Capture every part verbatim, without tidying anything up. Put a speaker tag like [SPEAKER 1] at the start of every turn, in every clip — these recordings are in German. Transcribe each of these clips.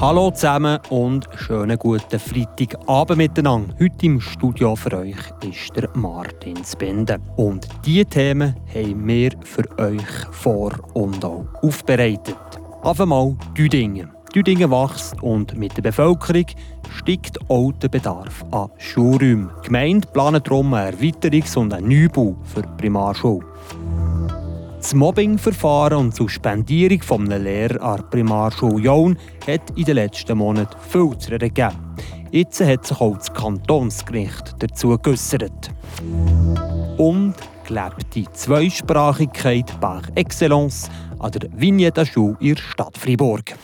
[SPEAKER 1] Hallo zusammen und schönen guten Freitagabend miteinander. Heute im Studio für euch ist der Martin Spinde. Und diese Themen haben wir für euch vor und auch aufbereitet. Auf einmal Düdingen. Düdingen wächst und mit der Bevölkerung steigt auch der Bedarf an Schulräumen. Die Gemeinde plant darum einen Erweiterungs- und einen Neubau für die Primarschule. Das Mobbingverfahren und die Suspendierung eines Lehrers an der Primarschule Jaun hat in den letzten Monaten viel zu reden gegeben. Jetzt hat sich auch das Kantonsgericht dazu geäussert. Und gelebte Zweisprachigkeit par excellence an der Vignetta-Schule in der Stadt Freiburg.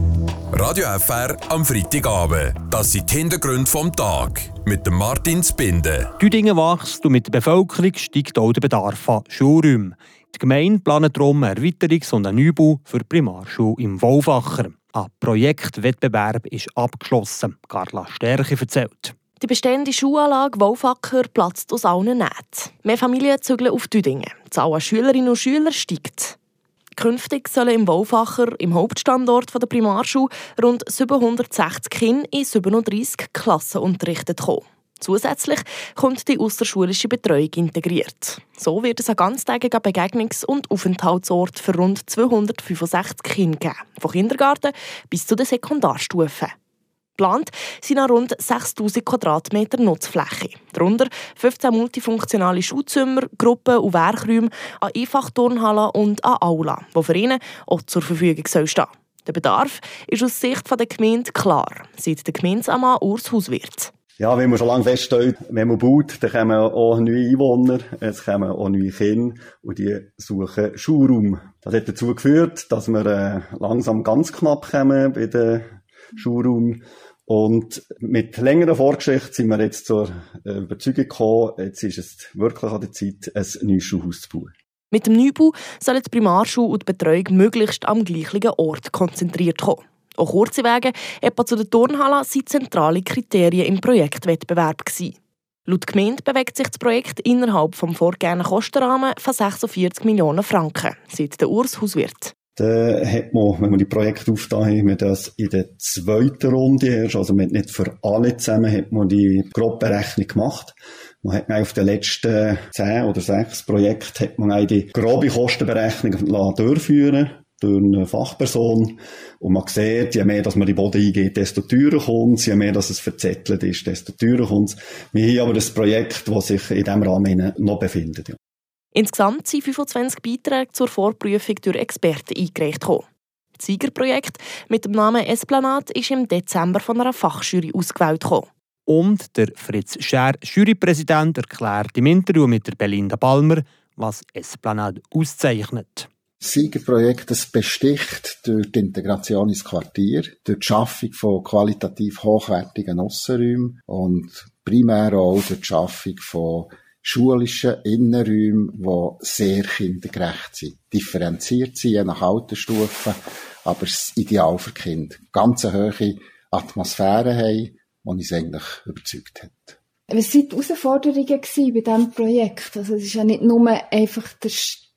[SPEAKER 2] Radio F R am Freitagabend. Das sind die Hintergründe vom Tag. Mit dem Martin Spinde.
[SPEAKER 1] Düdingen wächst und mit der Bevölkerung steigt auch der Bedarf an Schulräumen. Die Gemeinde plant darum einen Erweiterungs- und einen Neubau für die Primarschule im Wolfacher. Ein Projektwettbewerb ist abgeschlossen. Carla Stärke erzählt.
[SPEAKER 3] Die bestehende Schulanlage Wolfacher platzt aus allen Nähten. Mehr Familien zügeln auf Düdingen. Die Zahl an Schülerinnen und Schülern steigt. Künftig sollen im Wolfacher, im Hauptstandort der Primarschule, rund siebenhundertsechzig Kinder in siebenunddreissig Klassen unterrichtet kommen. Zusätzlich kommt die ausserschulische Betreuung integriert. So wird es einen ganztägigen Begegnungs- und Aufenthaltsort für rund zweihundertfünfundsechzig Kinder geben, von Kindergarten bis zu der Sekundarstufe. Geplant sind noch rund sechstausend Quadratmeter Nutzfläche. Darunter fünfzehn multifunktionale Schulzimmer, Gruppen- und Werkräume, eine Einfachturnhalle und eine Aula, die für ihn auch zur Verfügung stehen soll. Der Bedarf ist aus Sicht der Gemeinde klar, sagt der Gemeindeamtmann Urs Hauswirth.
[SPEAKER 4] Ja, wenn man schon lange feststellt, wenn man baut, dann kommen auch neue Einwohner, es kommen auch neue Kinder und die suchen Schulraum. Das hat dazu geführt, dass wir äh, langsam ganz knapp kommen bei den Schulraum. Und mit längerer Vorgeschichte sind wir jetzt zur Überzeugung gekommen, jetzt ist es wirklich an der Zeit, ein neues Schulhaus zu bauen.
[SPEAKER 3] Mit dem Neubau sollen die Primarschule und die Betreuung möglichst am gleichen Ort konzentriert kommen. Auch kurze Wege, etwa zu der Turnhalle, sind zentrale Kriterien im Projektwettbewerb gewesen. Laut Gemeinde bewegt sich das Projekt innerhalb des vorgegebenen Kostenrahmens von sechsundvierzig Millionen Franken, sagt der Urs Hauswirth.
[SPEAKER 4] Dann hat man, wenn wir die Projekte aufgetan haben, haben wir das in der zweiten Runde erst, also man hat nicht für alle zusammen, hat man die Grobberechnung gemacht. Man hat auf den letzten zehn oder sechs Projekten hat man auch die grobe Kostenberechnung durchführen durch eine Fachperson. Und man sieht, je mehr, dass man die Boden eingeht, desto teurer kommt es, je mehr, dass es verzettelt ist, desto teurer kommt es. Wir haben aber das Projekt, das sich in diesem Rahmen noch befindet. Ja.
[SPEAKER 3] Insgesamt sind fünfundzwanzig Beiträge zur Vorprüfung durch Experten eingereicht worden. Das Siegerprojekt mit dem Namen Esplanade ist im Dezember von einer Fachjury ausgewählt worden.
[SPEAKER 1] Und der Fritz Scher, Jurypräsident, erklärt im Interview mit der Belinda Palmer, was Esplanade auszeichnet.
[SPEAKER 5] Das Siegerprojekt das besticht durch die Integration ins Quartier, durch die Schaffung von qualitativ hochwertigen Aussenräumen und primär auch durch die Schaffung von schulischen Innenräumen, die sehr kindergerecht sind. Differenziert sind, je nach Altersstufe, aber das Ideal für Kinder. Ganz eine hohe Atmosphäre haben, die uns eigentlich überzeugt hat.
[SPEAKER 6] Was waren die Herausforderungen bei diesem Projekt? Also es ist ja nicht nur einfach der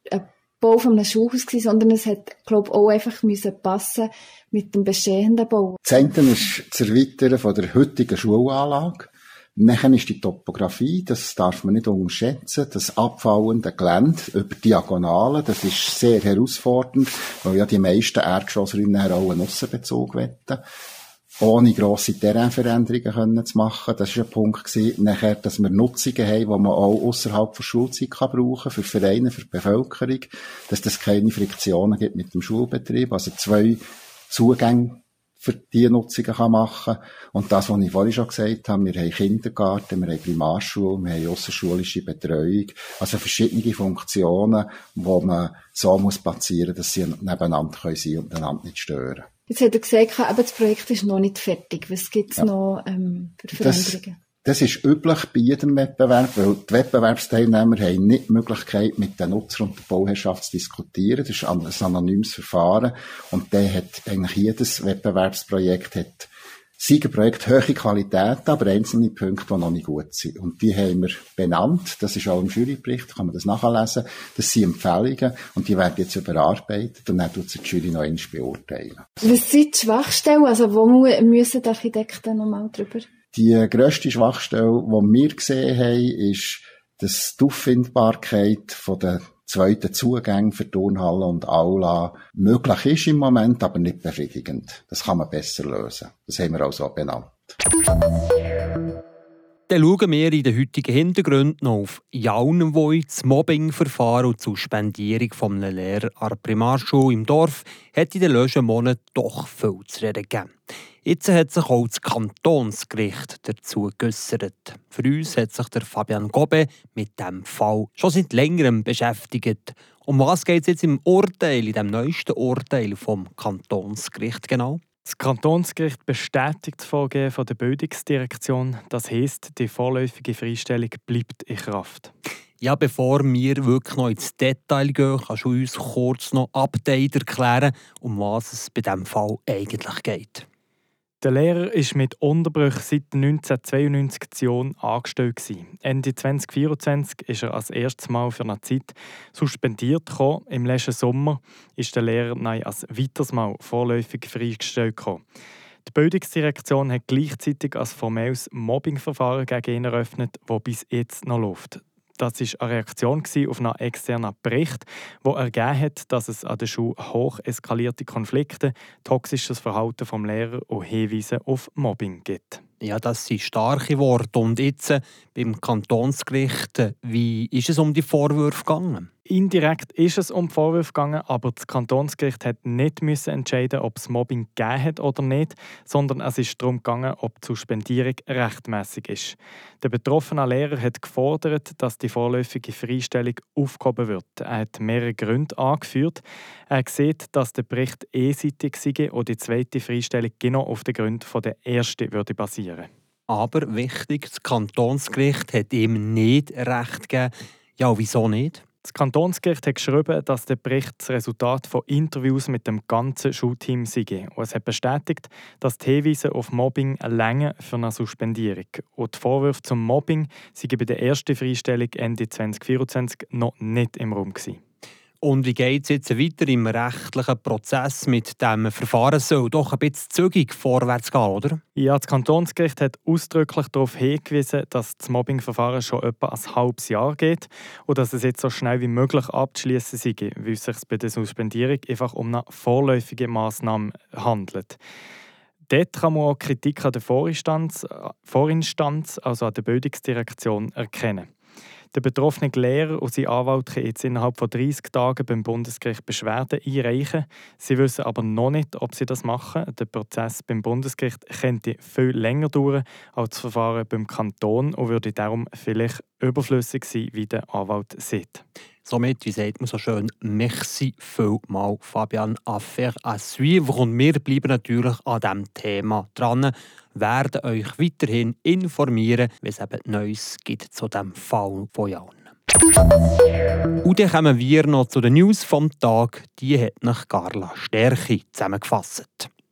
[SPEAKER 6] Bau von einem Schulhaus gewesen, sondern es hat, glaube ich, auch einfach müssen passen mit dem bestehenden Bau.
[SPEAKER 5] Das eine ist das Erweitern von der heutigen Schulanlage. Nachher ist die Topografie, das darf man nicht unterschätzen, das abfallende Gelände über Diagonalen, das ist sehr herausfordernd, weil ja die meisten Erdgeschossräume nachher auch einen Aussenbezug wollen, ohne grosse Terrainveränderungen können zu machen. Das war ein Punkt gewesen. Nachher, dass wir Nutzungen haben, die man auch ausserhalb der Schulzeit kann brauchen, für Vereine, für die Bevölkerung, dass es keine Friktionen gibt mit dem Schulbetrieb, also zwei Zugänge für diese Nutzungen kann machen. Und das, was ich vorhin schon gesagt habe, wir haben Kindergarten, wir haben Primarschule, wir haben ausserschulische Betreuung, also verschiedene Funktionen, die man so muss platzieren, dass sie nebeneinander sein können und einander nicht stören.
[SPEAKER 6] Jetzt hat er gesagt, aber das Projekt ist noch nicht fertig. Was gibt es ja. noch ähm, für Veränderungen?
[SPEAKER 5] Das, das ist üblich bei jedem Wettbewerb, weil die Wettbewerbsteilnehmer haben nicht die Möglichkeit, mit den Nutzer und der Bauherrschaft zu diskutieren. Das ist ein anonymes Verfahren. Und dann hat eigentlich jedes Wettbewerbsprojekt hat Siegerprojekt hohe Qualität, aber einzelne Punkte, die noch nicht gut sind. Und die haben wir benannt. Das ist auch im Jurybericht, kann man das nachlesen. Das sind Empfehlungen und die werden jetzt überarbeitet und dann tut die Jury noch einmal beurteilen.
[SPEAKER 6] Was sind die Schwachstellen? Also wo müssen die Architekten noch mal drüber?
[SPEAKER 5] Die grösste Schwachstelle, die wir gesehen haben, ist, dass die Auffindbarkeit von der zweiten Zugänge für Turnhalle und Aula möglich ist im Moment, aber nicht befriedigend. Das kann man besser lösen. Das haben wir auch so benannt.
[SPEAKER 1] Dann schauen wir in den heutigen Hintergründen noch auf Jaun, wo das Mobbingverfahren und die Suspendierung eines Lehrers an der Primarschule im Dorf hat in den letzten Monaten doch viel zu reden gegeben. Jetzt hat sich auch das Kantonsgericht dazu geäussert. Für uns hat sich der Fabian Gobe mit diesem Fall schon seit längerem beschäftigt. Um was geht es jetzt im Urteil, in dem neuesten Urteil vom Kantonsgericht genau?
[SPEAKER 7] Das Kantonsgericht bestätigt das Vorgehen der Bildungsdirektion. Das heisst, die vorläufige Freistellung bleibt in Kraft.
[SPEAKER 1] Ja, bevor wir wirklich noch ins Detail gehen, kannst du uns kurz noch Update erklären, um was es bei diesem Fall eigentlich geht.
[SPEAKER 7] Der Lehrer war mit Unterbrüchen seit neunzehnhundertzweiundneunzig in Zion angestellt. Ende zwanzig vierundzwanzig ist er als erstes Mal für eine Zeit suspendiert gekommen. Im letzten Sommer ist der Lehrer nein, als weiteres Mal vorläufig freigestellt gekommen. Die Bildungsdirektion hat gleichzeitig ein formelles Mobbingverfahren gegen ihn eröffnet, das bis jetzt noch läuft. Das war eine Reaktion auf einen externen Bericht, der ergeben hat, dass es an der Schule hoch eskalierte Konflikte, toxisches Verhalten des Lehrers und Hinweise auf Mobbing gibt.
[SPEAKER 1] Ja, das sind starke Worte. Und jetzt äh, beim Kantonsgericht, wie ist es um die Vorwürfe gegangen?
[SPEAKER 7] Indirekt ist es um die Vorwürfe gegangen, aber das Kantonsgericht hat nicht müssen entscheiden, ob es Mobbing gegeben hat oder nicht, sondern es ist darum gegangen, ob die Suspendierung rechtmäßig ist. Der betroffene Lehrer hat gefordert, dass die vorläufige Freistellung aufgehoben wird. Er hat mehrere Gründe angeführt. Er sieht, dass der Bericht einseitig sei und die zweite Freistellung genau auf den Gründen der ersten würde basieren.
[SPEAKER 1] Aber wichtig, das Kantonsgericht hat ihm nicht recht gegeben. Ja, wieso nicht?
[SPEAKER 7] Das Kantonsgericht hat geschrieben, dass der Bericht das Resultat von Interviews mit dem ganzen Schulteam sei. Und es hat bestätigt, dass die Hinweise auf Mobbing länger für eine Suspendierung. Und die Vorwürfe zum Mobbing seien bei der ersten Freistellung Ende zwanzig vierundzwanzig noch nicht im Raum gewesen.
[SPEAKER 1] Und wie geht es jetzt weiter im rechtlichen Prozess mit dem Verfahren? Soll doch ein bisschen zügig vorwärts gehen, oder?
[SPEAKER 7] Ja, das Kantonsgericht hat ausdrücklich darauf hingewiesen, dass das Mobbingverfahren schon etwa ein halbes Jahr geht und dass es jetzt so schnell wie möglich abzuschließen sei, weil es sich bei der Suspendierung einfach um eine vorläufige Massnahme handelt. Dort kann man auch Kritik an der Vorinstanz, Vorinstanz, also an der Bildungsdirektion, erkennen. Der betroffene Lehrer und sein Anwalt können jetzt innerhalb von dreißig Tagen beim Bundesgericht Beschwerden einreichen. Sie wissen aber noch nicht, ob sie das machen. Der Prozess beim Bundesgericht könnte viel länger dauern als das Verfahren beim Kanton und würde darum vielleicht überflüssig sein, wie der Anwalt sieht.
[SPEAKER 1] Somit, wie sagt man so schön, merci vielmals, Fabian. Affaire à suivre. Und wir bleiben natürlich an diesem Thema dran, werden euch weiterhin informieren, wenn es eben Neues gibt zu diesem Fall von Jaun. Und dann kommen wir noch zu den News vom Tag. Die hat nach Carla Stärchi zusammengefasst.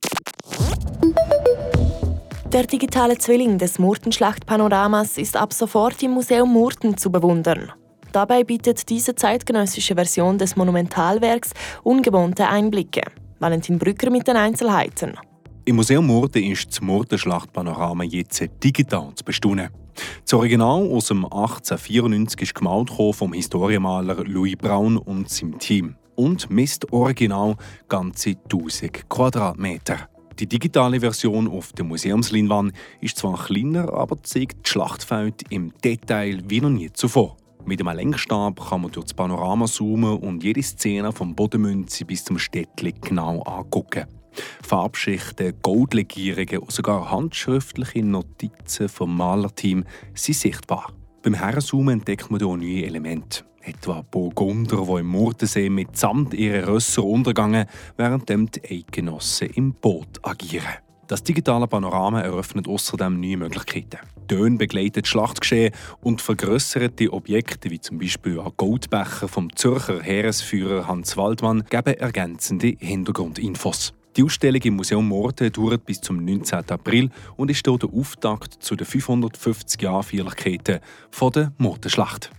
[SPEAKER 3] Der digitale Zwilling des Murtenschlacht-Panoramas ist ab sofort im Museum Murten zu bewundern. Dabei bietet diese zeitgenössische Version des Monumentalwerks ungewohnte Einblicke. Valentin Brücker mit den Einzelheiten.
[SPEAKER 8] Im Museum Murten ist das Murtenschlacht-Panorama jetzt digital zu bestaunen. Das Original aus dem achtzehnhundertvierundneunzig ist gemalt vom Historienmaler Louis Braun und seinem Team und misst original ganze tausend Quadratmeter. Die digitale Version auf der Museumsleinwand ist zwar kleiner, aber zeigt die Schlachtfeld im Detail wie noch nie zuvor. Mit einem Lenkstab kann man durch das Panorama zoomen und jede Szene vom Bodenmünze bis zum Städtli genau angucken. Farbschichten, Goldlegierungen und sogar handschriftliche Notizen vom Malerteam sind sichtbar. Beim Herzoomen entdeckt man hier neue Elemente. Etwa Burgunder, die im Murtensee mit Samt ihre Rösser untergehen, während die Eidgenossen im Boot agieren. Das digitale Panorama eröffnet außerdem neue Möglichkeiten. Töne begleiten das Schlachtgeschehen und vergrösserte Objekte, wie zum Beispiel ein Goldbecher vom Zürcher Heeresführer Hans Waldmann, geben ergänzende Hintergrundinfos. Die Ausstellung im Museum Murten dauert bis zum neunzehnten April und ist dort der Auftakt zu den fünfhundertfünfzig Jahren Feierlichkeiten der Murtenschlacht.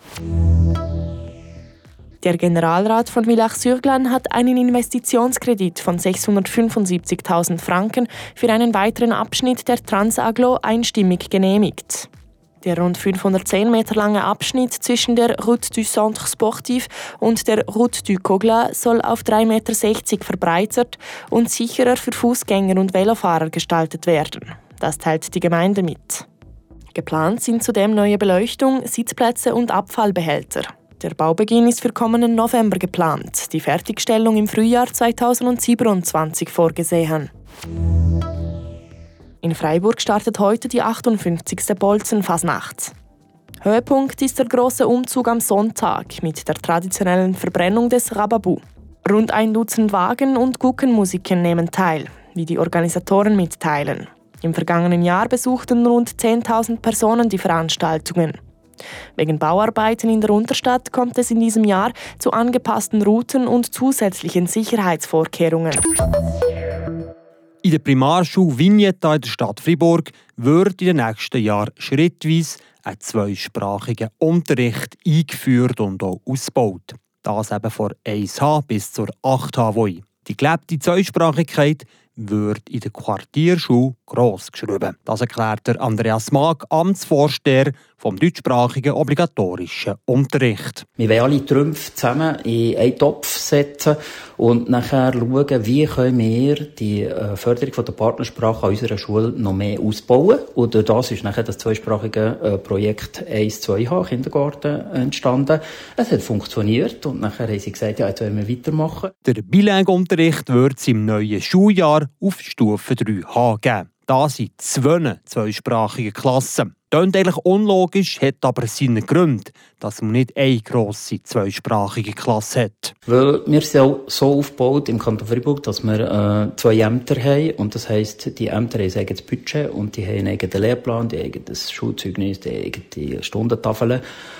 [SPEAKER 3] Der Generalrat von Villach-sur-Glâne hat einen Investitionskredit von sechshundertfünfundsiebzigtausend Franken für einen weiteren Abschnitt der Transagglo einstimmig genehmigt. Der rund fünfhundertzehn Meter lange Abschnitt zwischen der Route du Centre Sportif und der Route du Coglin soll auf drei Komma sechzig Meter verbreitert und sicherer für Fußgänger und Velofahrer gestaltet werden. Das teilt die Gemeinde mit. Geplant sind zudem neue Beleuchtung, Sitzplätze und Abfallbehälter. Der Baubeginn ist für kommenden November geplant, die Fertigstellung im Frühjahr zweitausendsiebenundzwanzig vorgesehen. In Freiburg startet heute die achtundfünfzigste Bolzenfasnacht. Höhepunkt ist der große Umzug am Sonntag mit der traditionellen Verbrennung des Rababu. Rund ein Dutzend Wagen und Guckenmusiken nehmen teil, wie die Organisatoren mitteilen. Im vergangenen Jahr besuchten rund zehntausend Personen die Veranstaltungen. Wegen Bauarbeiten in der Unterstadt kommt es in diesem Jahr zu angepassten Routen und zusätzlichen Sicherheitsvorkehrungen.
[SPEAKER 1] In der Primarschule Vignetta in der Stadt Fribourg wird in den nächsten Jahren schrittweise ein zweisprachiger Unterricht eingeführt und auch ausgebaut. Das eben von eins H bis zur acht H Woi. Die gelebte Zweisprachigkeit wird in der Quartierschule gross geschrieben. Das erklärt der Andreas Mag, Amtsvorsteher vom deutschsprachigen obligatorischen Unterricht.
[SPEAKER 9] Wir wollen alle Trümpfe zusammen in einen Topf setzen und nachher schauen, wie können wir die Förderung der Partnersprache an unserer Schule noch mehr ausbauen. Und durch das ist nachher das zweisprachige Projekt eins zwei H Kindergarten entstanden. Es hat funktioniert und nachher haben sie gesagt, ja, jetzt wollen wir weitermachen.
[SPEAKER 1] Der Bilingue-Unterricht wird es im neuen Schuljahr auf Stufe drei H geben. Das sind zwei zweisprachige Klassen. Klingt eigentlich unlogisch, hat aber seinen Grund, dass man nicht eine grosse zweisprachige Klasse hat.
[SPEAKER 9] Weil wir sind so aufgebaut im Kanton Freiburg, dass wir äh, zwei Ämter haben. Und das heisst, die Ämter haben ein eigenes Budget und die haben einen eigenen Lehrplan, die haben ein eigenes Schulzeugnis, die haben eigene Stundentafeln.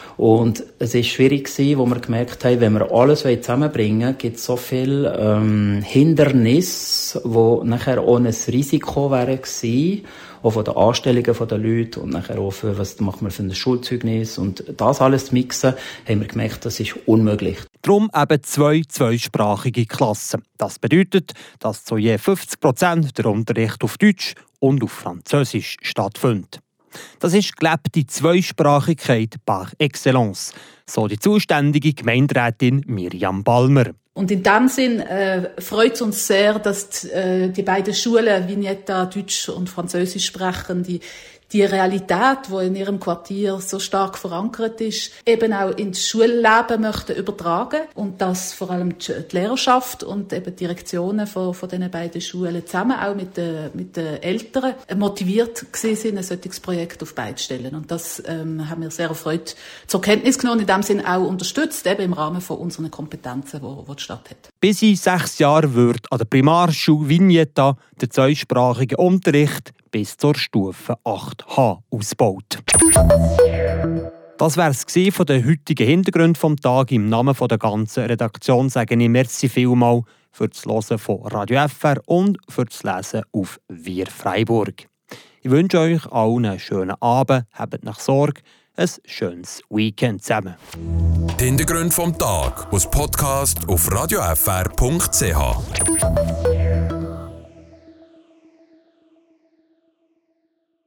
[SPEAKER 9] Und es war schwierig, als wir gemerkt haben, wenn wir alles zusammenbringen, gibt es so viele ähm, Hindernisse, die nachher ohne ein Risiko wären gewesen, auch von den Anstellungen der Leute und nachher auch für, was macht man für ein Schulzeugnis. Und das alles zu mixen, haben wir gemerkt, das ist unmöglich.
[SPEAKER 1] Darum eben zwei zweisprachige Klassen. Das bedeutet, dass zu je fünfzig Prozent der Unterricht auf Deutsch und auf Französisch stattfindet. Das ist gelebte Zweisprachigkeit par excellence, so die zuständige Gemeinderätin Miriam Balmer.
[SPEAKER 10] Und in dem Sinn äh, freut es uns sehr, dass äh, die beiden Schulen, Vignetta, Deutsch und Französisch sprechen, die die Realität, die in ihrem Quartier so stark verankert ist, eben auch ins Schulleben möchten übertragen und dass vor allem die Lehrerschaft und eben die Direktionen von, von diesen beiden Schulen zusammen auch mit den, mit den Eltern motiviert gewesen sind, ein solches Projekt auf beide Stellen. Und das ähm, haben wir sehr erfreut zur Kenntnis genommen und in dem Sinn auch unterstützt, eben im Rahmen von unseren Kompetenzen, die, die die Stadt hat.
[SPEAKER 1] Bis in sechs Jahren wird an der Primarschule Vignetta der zweisprachige Unterricht bis zur Stufe acht H ausgebaut. Das wäre es von den heutigen Hintergründen vom Tag. Im Namen der ganzen Redaktion sage ich merci vielmal für das Hören von Radio F R und für das Lesen auf Wir Freiburg. Ich wünsche euch allen einen schönen Abend, habt nach Sorge, ein schönes Weekend zusammen.
[SPEAKER 2] Die Hintergründe vom Tag aus Podcast auf radio f r punkt c h.